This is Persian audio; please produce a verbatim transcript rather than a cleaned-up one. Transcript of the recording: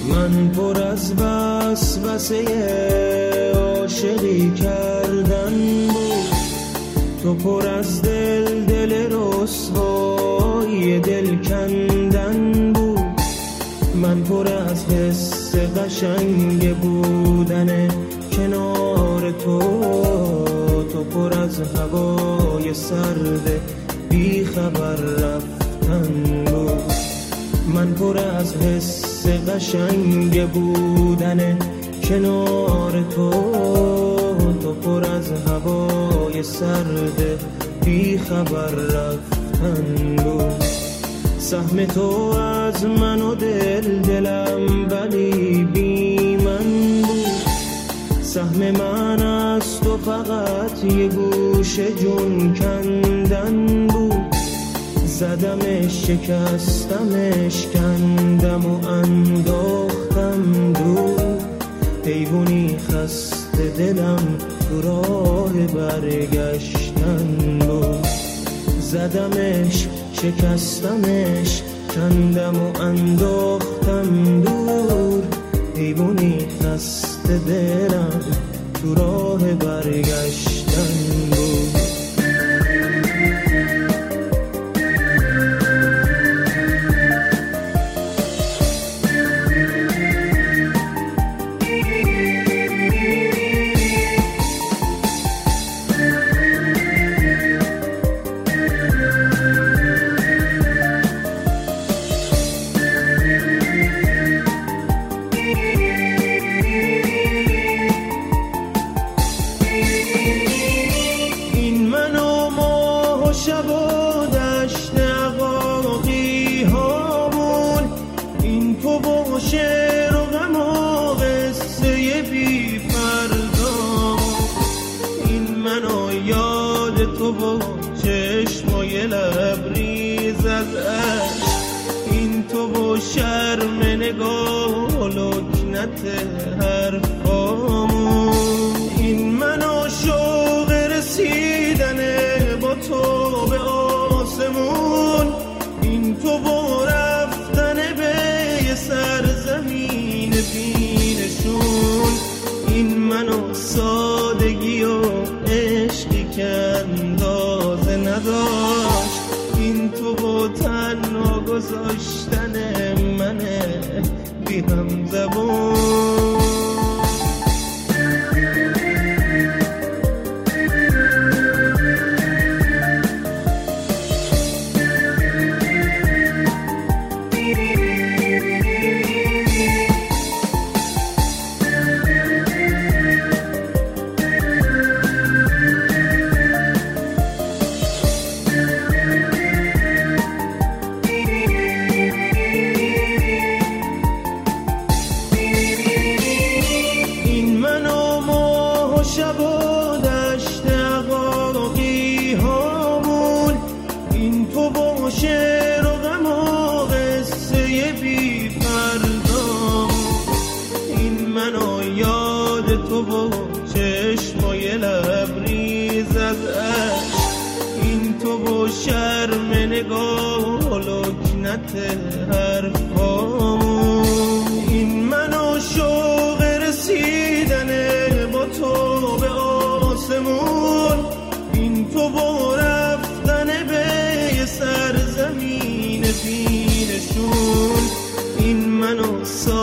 من پر از وسوسه عاشقی کردن بود، تو پر از دل دل رسوای دل کندن بود. من پر از حس قشنگ بودن کنار تو، تو پر از هوای سرد بی خبر رفتن بود. من پر از حس قشنگ بودن کنار تو، تو پر از هوای سرد بی خبر رفتن بود. سهم تو از من و دل دلم ولی بی من بود، سهم من از تو فقط یه گوشه جون کندن بود. زدمش شکستمش کندم و انداختم دور، حیوانی خسته دلم تو راه برگشتن بود. زدمش شکستمش کندم و انداختم دور، حیوانی خسته دلم تو راه برگشتن بود. چشمای لبریز از عشق، این تو و شرم نگاه و لکنت حرفامون، این من و شوق رسیدن با تو به آسمون، این تو و رفتن به یه سرزمین بینشون، این من و سادگی و عشقی که اندازه نداشت، این تو با تنها گذاشتن منه بی هم زبون. چشمای لبریز از عشق، این تو و شرم نگاه و لکنت حرفامون، این من و شوق رسیدن با تو به آسمون، این تو و رفتن به یه سرزمین بینشون، این من و